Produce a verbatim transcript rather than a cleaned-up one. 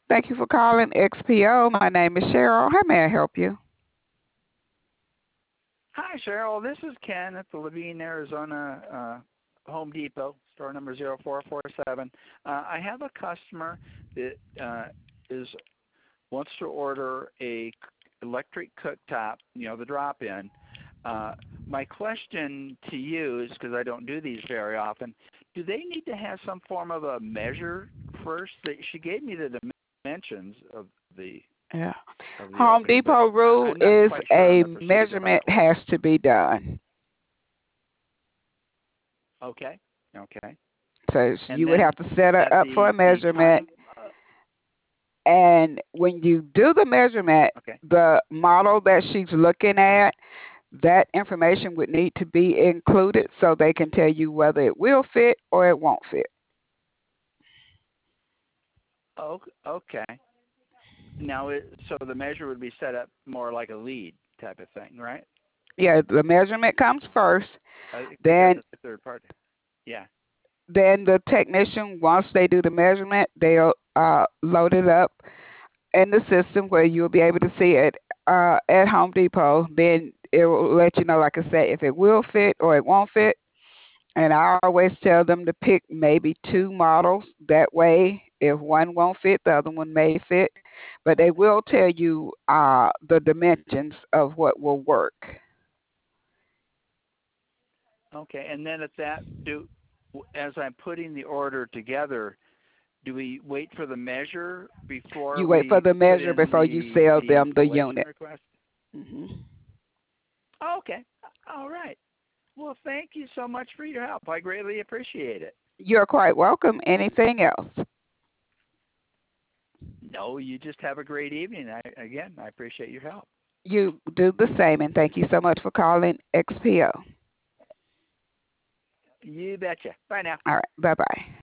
Thank you for calling X P O. My name is Cheryl. How may I help you? Hi, Cheryl. This is Ken at the Levine, Arizona uh, Home Depot, store number zero four four seven. Uh, I have a customer that uh, is wants to order a electric cooktop, you know, the drop-in. Uh, my question to you is, because I don't do these very often, do they need to have some form of a measure first? That she gave me the dimensions of the Yeah. of the Home opening, but Depot I, rule I'm not is quite sure on a the procedure how measurement that works. has to be done. Okay. Okay. So And you would then have to set her at up for a the the measurement. time. Uh, And when you do the measurement, okay. the model that she's looking at, that information would need to be included so they can tell you whether it will fit or it won't fit. Oh, okay. Now, it, so the measure would be set up more like a lead type of thing, right? Yeah, the measurement comes first. Because that's Then a third party. Yeah. then the technician, once they do the measurement, they'll uh, load it up in the system where you'll be able to see it uh, at Home Depot. Then it will let you know, like I said, if it will fit or it won't fit. And I always tell them to pick maybe two models. That way, if one won't fit, the other one may fit. But they will tell you uh, the dimensions of what will work. Okay. And then at that, do as I'm putting the order together, do we wait for the measure before You wait for we the put measure in before you the sell the them the installation unit. request? Hmm. Oh, okay. All right. Well, thank you so much for your help. I greatly appreciate it. You're quite welcome. Anything else? No, you just have a great evening. I, again, I appreciate your help. You do the same, and thank you so much for calling X P O. You betcha. Bye now. All right. Bye bye.